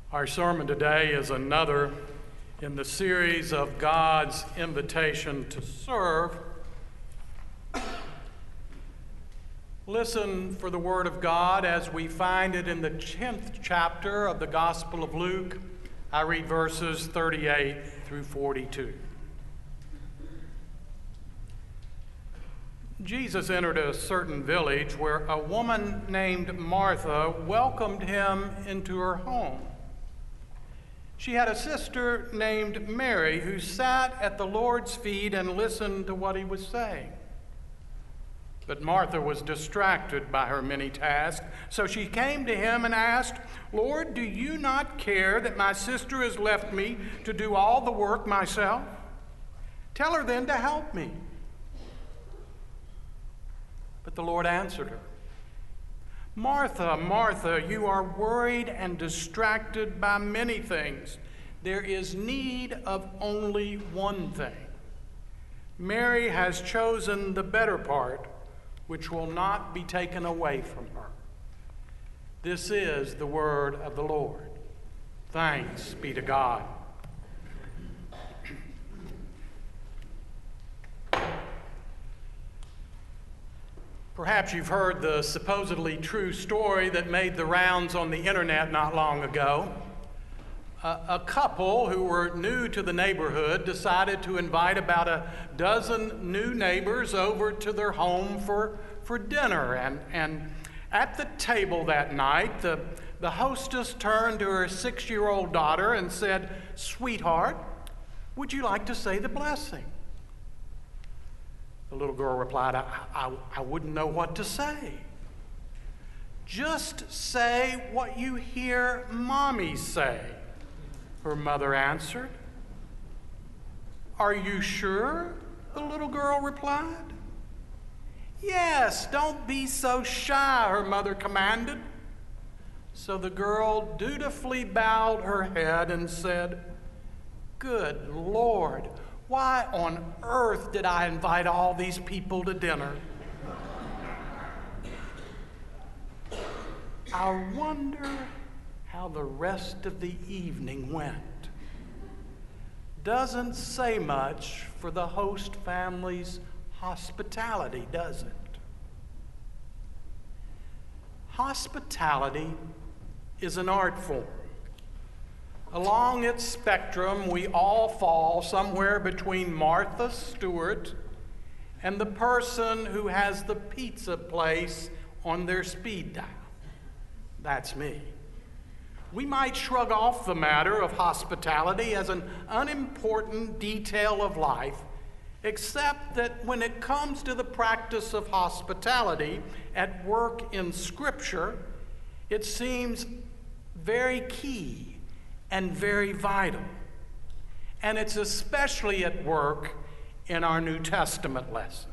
Our sermon today is another in the series of God's invitation to serve. Listen for the Word of God as we find it in the 10th chapter of the Gospel of Luke. I read verses 38 through 42. Jesus entered a certain village where a woman named Martha welcomed him into her home. She had a sister named Mary who sat at the Lord's feet and listened to what he was saying. But Martha was distracted by her many tasks, so she came to him and asked, "Lord, do you not care that my sister has left me to do all the work myself? Tell her then to help me." But the Lord answered her, "Martha, Martha, you are worried and distracted by many things. There is need of only one thing. Mary has chosen the better part, which will not be taken away from her." This is the word of the Lord. Thanks be to God. Perhaps you've heard the supposedly true story that made the rounds on the internet not long ago. A couple who were new to the neighborhood decided to invite about a dozen new neighbors over to their home for dinner. And at the table that night, the hostess turned to her 6-year-old daughter and said, "Sweetheart, would you like to say the blessing?" The little girl replied, I wouldn't know what to say." "Just say what you hear Mommy say," her mother answered. "Are you sure?" the little girl replied. "Yes, don't be so shy," her mother commanded. So the girl dutifully bowed her head and said, "Good Lord, why on earth did I invite all these people to dinner? I wonder how the rest of the evening went." Doesn't say much for the host family's hospitality, does it? Hospitality is an art form. Along its spectrum, we all fall somewhere between Martha Stewart and the person who has the pizza place on their speed dial. That's me. We might shrug off the matter of hospitality as an unimportant detail of life, except that when it comes to the practice of hospitality at work in Scripture, it seems very key and very vital. And it's especially at work in our New Testament lesson.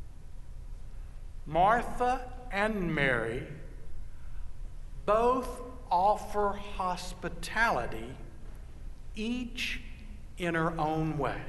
Martha and Mary both offer hospitality, each in her own way.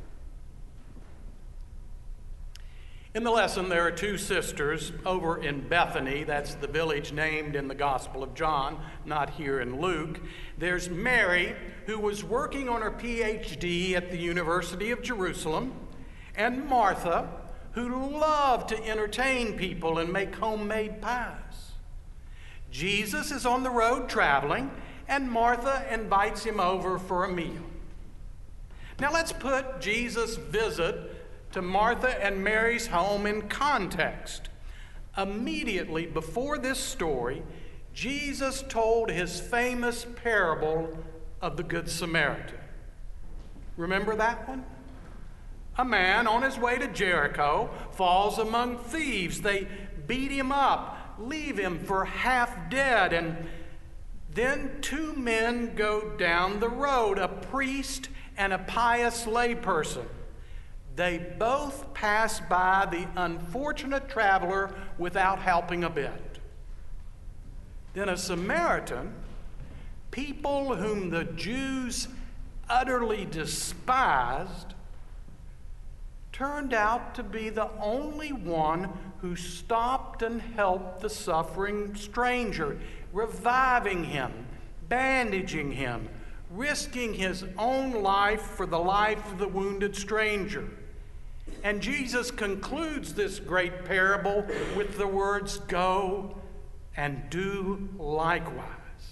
In the lesson, there are two sisters over in Bethany. That's the village named in the Gospel of John, not here in Luke. There's Mary, who was working on her PhD at the University of Jerusalem, and Martha, who loved to entertain people and make homemade pies. Jesus is on the road traveling, and Martha invites him over for a meal. Now let's put Jesus' visit to Martha and Mary's home in context. Immediately before this story, Jesus told his famous parable of the Good Samaritan. Remember that one? A man on his way to Jericho falls among thieves. They beat him up, leave him for half dead, and then two men go down the road, a priest and a pious layperson. They both pass by the unfortunate traveler without helping a bit. Then a Samaritan, people whom the Jews utterly despised, turned out to be the only one who stopped and helped the suffering stranger, reviving him, bandaging him, risking his own life for the life of the wounded stranger. And Jesus concludes this great parable with the words, "Go and do likewise."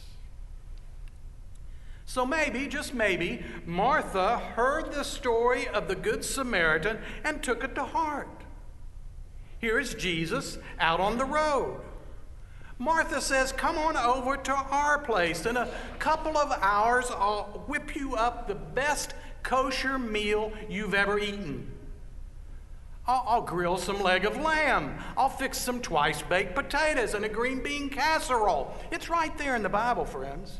So maybe, just maybe, Martha heard the story of the Good Samaritan and took it to heart. Here is Jesus out on the road. Martha says, "Come on over to our place. In a couple of hours, I'll whip you up the best kosher meal you've ever eaten. I'll grill some leg of lamb. I'll fix some twice-baked potatoes and a green bean casserole." It's right there in the Bible, friends.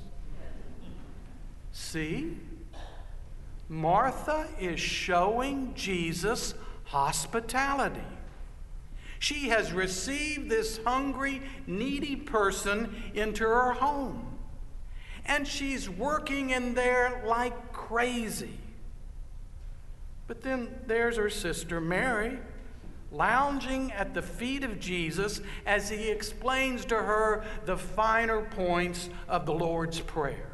See? Martha is showing Jesus hospitality. She has received this hungry, needy person into her home. And she's working in there like crazy. But then there's her sister Mary, lounging at the feet of Jesus as he explains to her the finer points of the Lord's Prayer.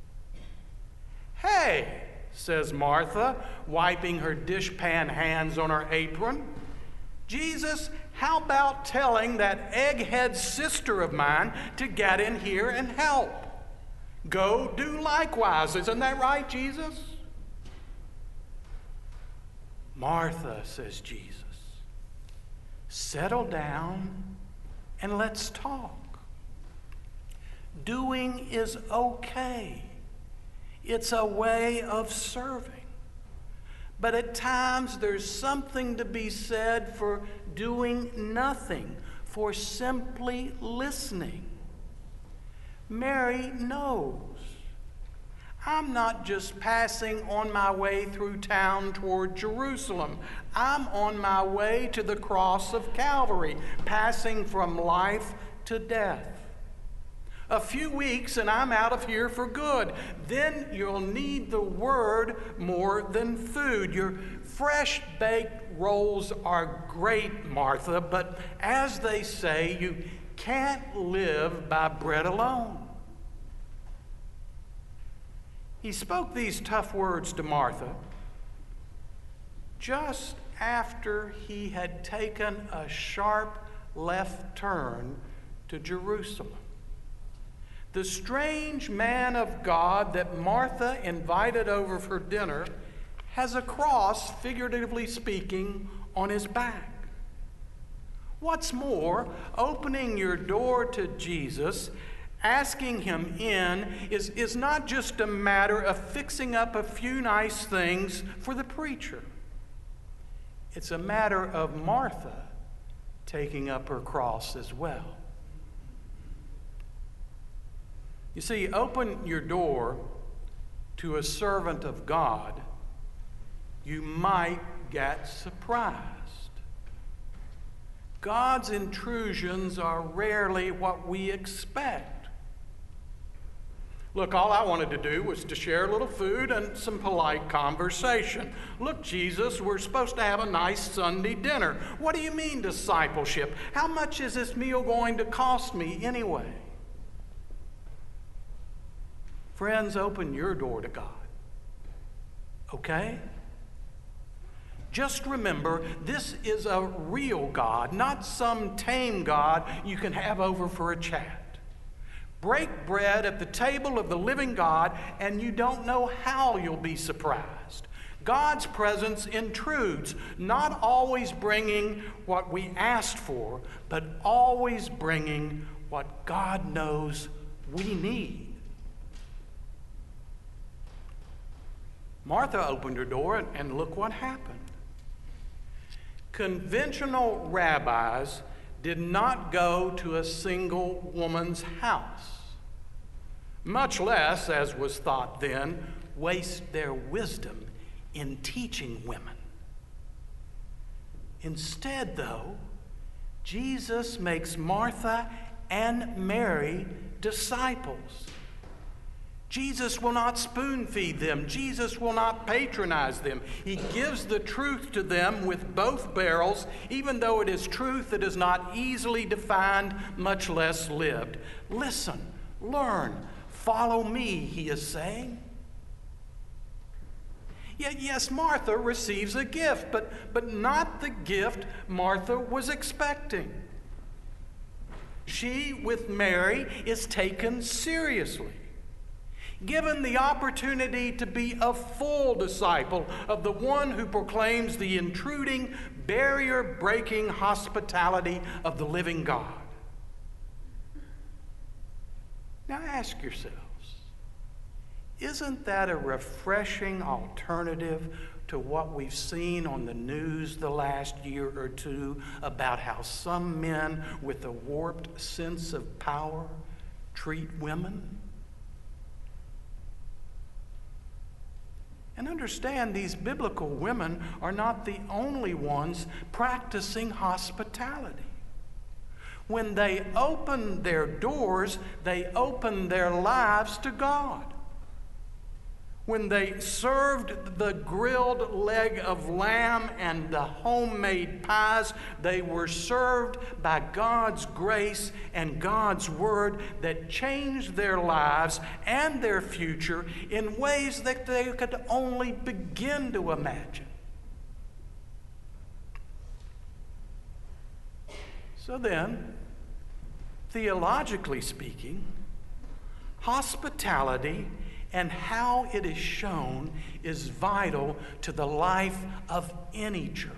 "Hey," says Martha, wiping her dishpan hands on her apron, "Jesus, how about telling that egghead sister of mine to get in here and help? Go do likewise. Isn't that right, Jesus?" "Martha," says Jesus, "settle down and let's talk. Doing is okay. It's a way of serving. But at times there's something to be said for doing nothing, for simply listening. Mary knows. I'm not just passing on my way through town toward Jerusalem. I'm on my way to the cross of Calvary, passing from life to death. A few weeks and I'm out of here for good. Then you'll need the word more than food. Your fresh baked rolls are great, Martha, but as they say, you can't live by bread alone." He spoke these tough words to Martha just after he had taken a sharp left turn to Jerusalem. The strange man of God that Martha invited over for dinner has a cross, figuratively speaking, on his back. What's more, opening your door to Jesus, asking him in, is not just a matter of fixing up a few nice things for the preacher. It's a matter of Martha taking up her cross as well. You see, open your door to a servant of God, you might get surprised. God's intrusions are rarely what we expect. Look, all I wanted to do was to share a little food and some polite conversation. "Look, Jesus, we're supposed to have a nice Sunday dinner. What do you mean discipleship? How much is this meal going to cost me anyway?" Friends, open your door to God. Okay? Just remember, this is a real God, not some tame God you can have over for a chat. Break bread at the table of the living God, and you don't know how you'll be surprised. God's presence intrudes, not always bringing what we asked for, but always bringing what God knows we need. Martha opened her door, and look what happened. Conventional rabbis did not go to a single woman's house, much less, as was thought then, waste their wisdom in teaching women. Instead, though, Jesus makes Martha and Mary disciples. Jesus will not spoon feed them. Jesus will not patronize them. He gives the truth to them with both barrels, even though it is truth that is not easily defined, much less lived. Listen, learn, Follow me, he is saying. Yet, yes, Martha receives a gift, but not the gift Martha was expecting. She, with Mary, is taken seriously, given the opportunity to be a full disciple of the one who proclaims the intruding, barrier-breaking hospitality of the living God. Now ask yourselves, isn't that a refreshing alternative to what we've seen on the news the last year or two about how some men with a warped sense of power treat women? And understand, these biblical women are not the only ones practicing hospitality. When they open their doors, they open their lives to God. When they served the grilled leg of lamb and the homemade pies, they were served by God's grace and God's word that changed their lives and their future in ways that they could only begin to imagine. So then, theologically speaking, hospitality and how it is shown is vital to the life of any church.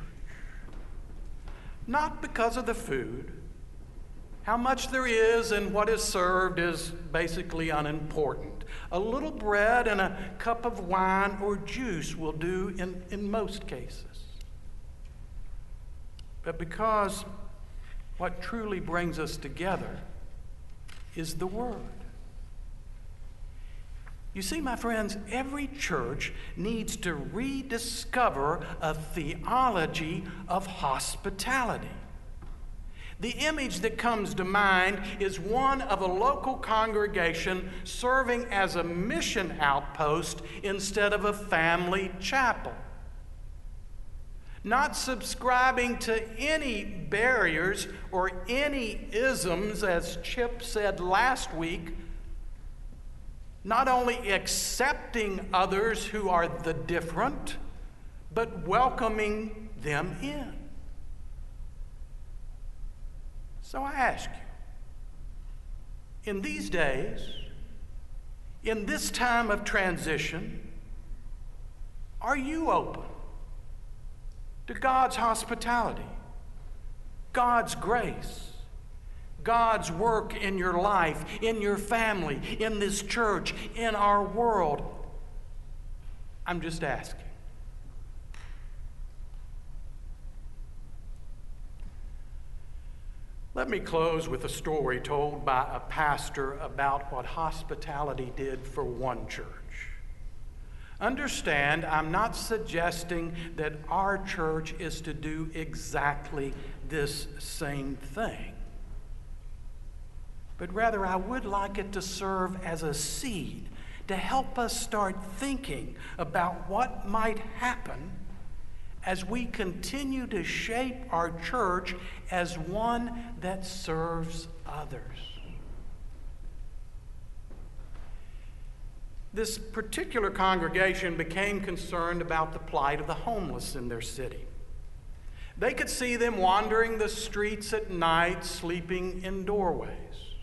Not because of the food. How much there is and what is served is basically unimportant. A little bread and a cup of wine or juice will do in most cases. But because what truly brings us together is the Word. You see, my friends, every church needs to rediscover a theology of hospitality. The image that comes to mind is one of a local congregation serving as a mission outpost instead of a family chapel. Not subscribing to any barriers or any isms, as Chip said last week. Not only accepting others who are the different, but welcoming them in. So I ask you, in these days, in this time of transition, are you open to God's hospitality, God's grace, God's work in your life, in your family, in this church, in our world? I'm just asking. Let me close with a story told by a pastor about what hospitality did for one church. Understand, I'm not suggesting that our church is to do exactly this same thing. But rather, I would like it to serve as a seed to help us start thinking about what might happen as we continue to shape our church as one that serves others. This particular congregation became concerned about the plight of the homeless in their city. They could see them wandering the streets at night, sleeping in doorways.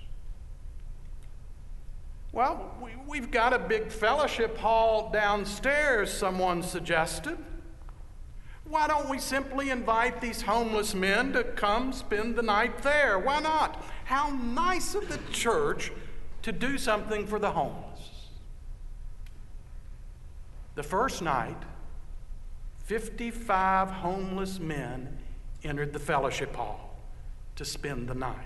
Well, we've got a big fellowship hall downstairs, someone suggested. Why don't we simply invite these homeless men to come spend the night there? Why not? How nice of the church to do something for the homeless. The first night, 55 homeless men entered the fellowship hall to spend the night.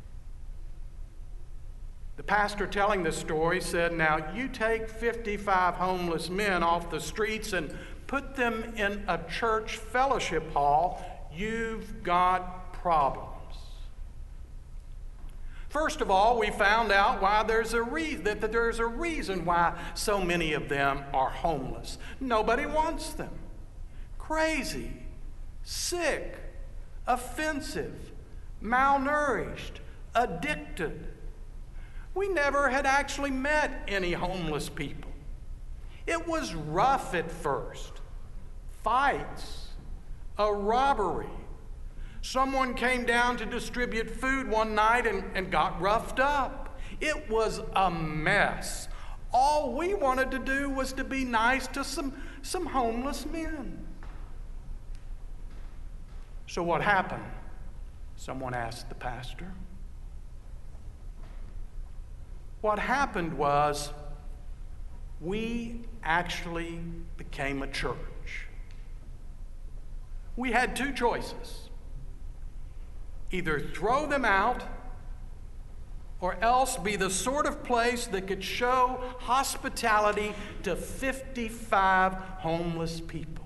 The pastor telling this story said, now you take 55 homeless men off the streets and put them in a church fellowship hall, you've got problems. First of all, we found out why there's a reason why so many of them are homeless. Nobody wants them. Crazy, sick, offensive, malnourished, addicted. We never had actually met any homeless people. It was rough at first. Fights, a robbery. Someone came down to distribute food one night and got roughed up. It was a mess. All we wanted to do was to be nice to some homeless men. So what happened? Someone asked the pastor. What happened was we actually became a church. We had two choices. Either throw them out or else be the sort of place that could show hospitality to 55 homeless people.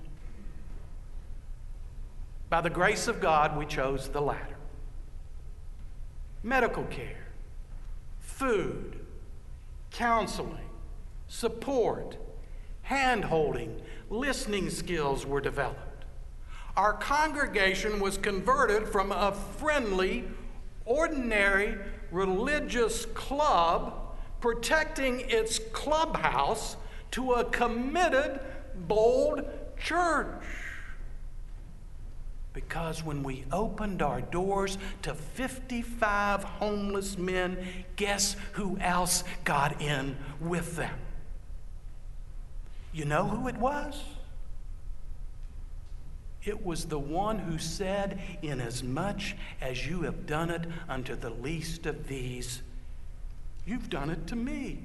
By the grace of God, we chose the latter. Medical care, food, counseling, support, hand-holding, listening skills were developed. Our congregation was converted from a friendly, ordinary, religious club protecting its clubhouse to a committed, bold church. Because when we opened our doors to 55 homeless men, guess who else got in with them? You know who it was? It was the one who said, "Inasmuch as you have done it unto the least of these, you've done it to me."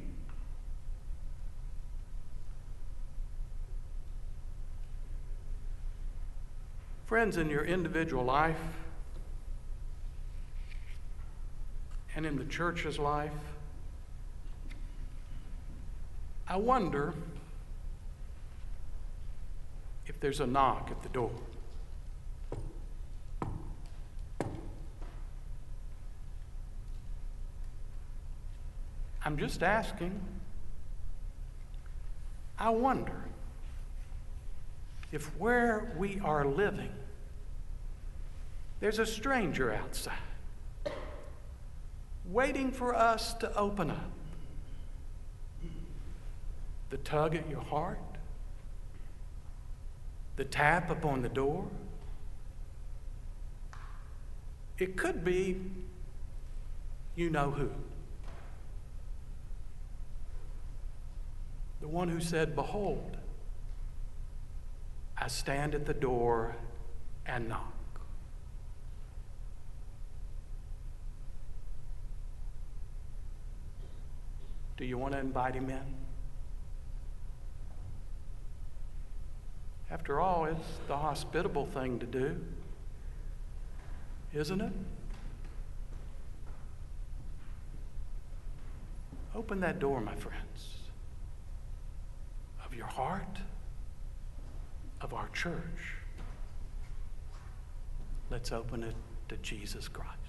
Friends, in your individual life and in the church's life, I wonder if there's a knock at the door. I'm just asking. I wonder if where we are living, there's a stranger outside, waiting for us to open up. The tug at your heart, the tap upon the door. It could be you know who. The one who said, "Behold, I stand at the door and knock." Do you want to invite him in? After all, it's the hospitable thing to do, isn't it? Open that door, my friends, of your heart, of our church. Let's open it to Jesus Christ.